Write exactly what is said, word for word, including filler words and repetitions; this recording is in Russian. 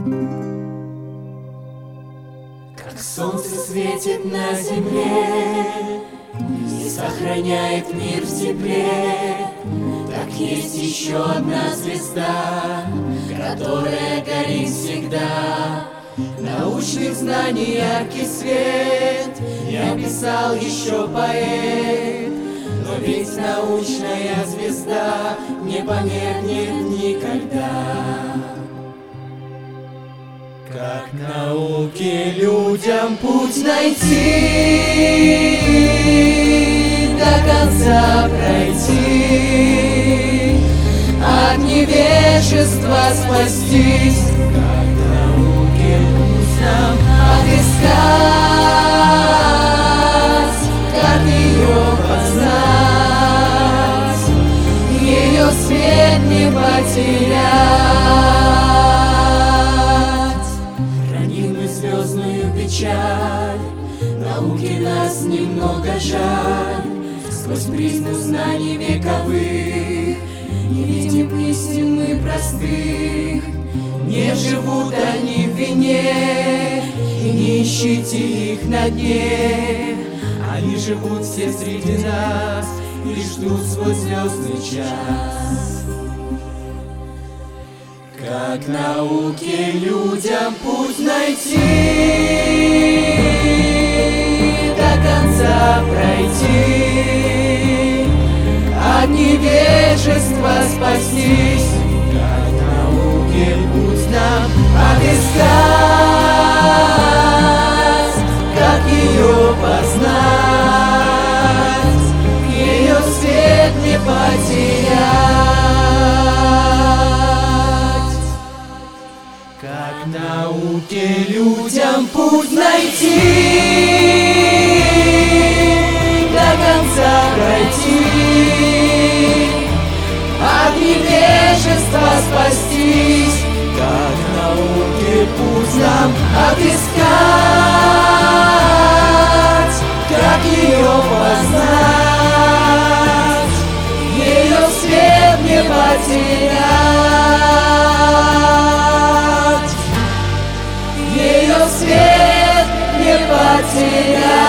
Как солнце светит на земле и сохраняет мир в тепле, так есть еще одна звезда, которая горит всегда. Научных знаний яркий свет не описал еще поэт, но ведь научная звезда не померкнет никогда. Как науке людям путь найти, до конца пройти, от невежества спастись. Как науке путь нам отыскать, как ее познать, ее свет не потерять. Храним мы звездную печаль, науке нас немного жаль. Сквозь призму знаний вековых не видим истин мы простых. Не живут они в вине, и не ищите их на дне. Они живут все среди нас и ждут свой звездный час. Как науке людям путь найти, до конца пройти, от невежества спастись. Как науке путь нам отыскать, как ее познать, ее свет не потерять. Как науке людям путь найти, до конца пройти, от невежества спастись. Как науке путь нам отыскать, как ее познать, ее свет не потерять, ее свет не потерять.